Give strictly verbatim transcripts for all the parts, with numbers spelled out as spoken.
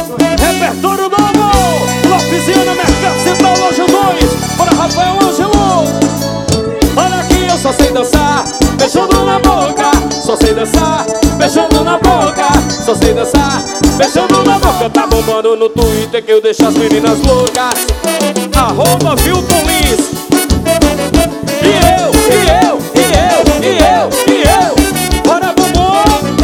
Repertório novo, Lopesiana, Mercado Central, Loja dois. Bora, Rafael Ângelo. Olha aqui, eu só sei dançar beijando na boca. Só sei dançar beijando na boca. Só sei dançar beijando na boca. Tá bombando no Twitter que eu deixo as meninas loucas. Arroba Vilton Lins. E eu, e eu, e eu, e eu, e eu. Bora, bombom.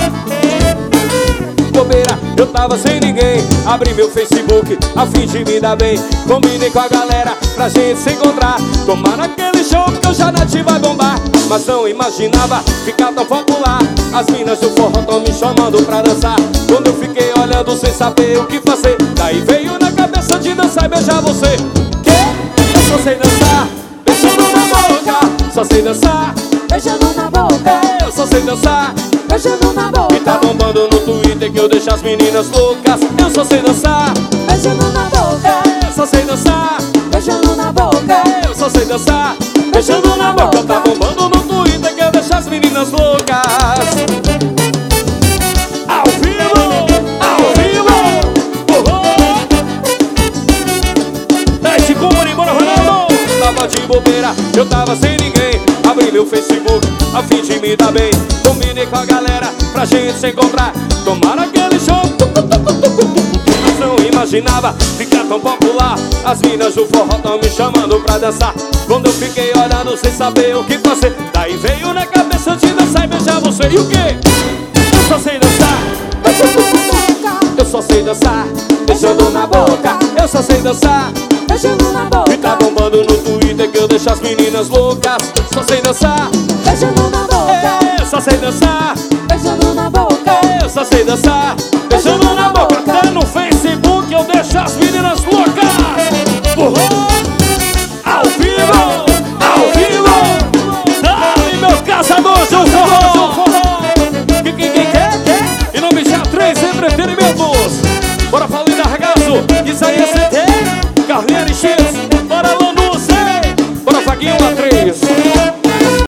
Bobeira, eu tava sem ninguém. Abri meu Facebook a fim de me dar bem. Combinei com a galera pra gente se encontrar. Tomar naquele show que eu já nati vai bombar. Mas não imaginava ficar tão popular. As minas do forró tão me chamando pra dançar. Quando eu fiquei olhando sem saber o que fazer, daí veio na cabeça de dançar e beijar você. Que? Eu só sei dançar beijando na boca. Só sei dançar beijando na boca. Eu só sei dançar beijando na boca. E tá bombando no Twitter que eu deixo as meninas loucas. Eu só sei dançar beijando na boca. Eu só sei dançar beijando na boca. Eu só sei dançar beijando na boca. Tá bombando no Twitter que eu deixo as meninas loucas. Ao vivo, ao vivo. Desce com o bora, Ronaldo. Tava de bobeira, eu tava sem ninguém. Abri meu Facebook a fim de me dar bem. Combinei com a galera pra gente se encontrar. Tomar aquele show. Mas não imaginava ficar tão popular. As minas do forró tão me chamando pra dançar. Quando eu fiquei olhando sem saber o que fazer, daí veio na cabeça de dançar e beijar você. E o quê? Eu só sei dançar beijando na boca. Eu só sei dançar beijando na boca. Eu só sei dançar beijando na boca. E tá bombando no Twitter que eu deixo as meninas loucas. Só sei dançar beijando na boca. Eu só sei dançar beijando na boca. Eu só sei dançar beijando na boca. Até no Facebook eu deixo as meninas loucas. Uhum. Ao vivo, ao vivo. Dale, meu caçador, seu forró. Quem, quem, quem quer, quer? Em nome de A três Entretenimentos. Bora falar de arregaço. Isso aí é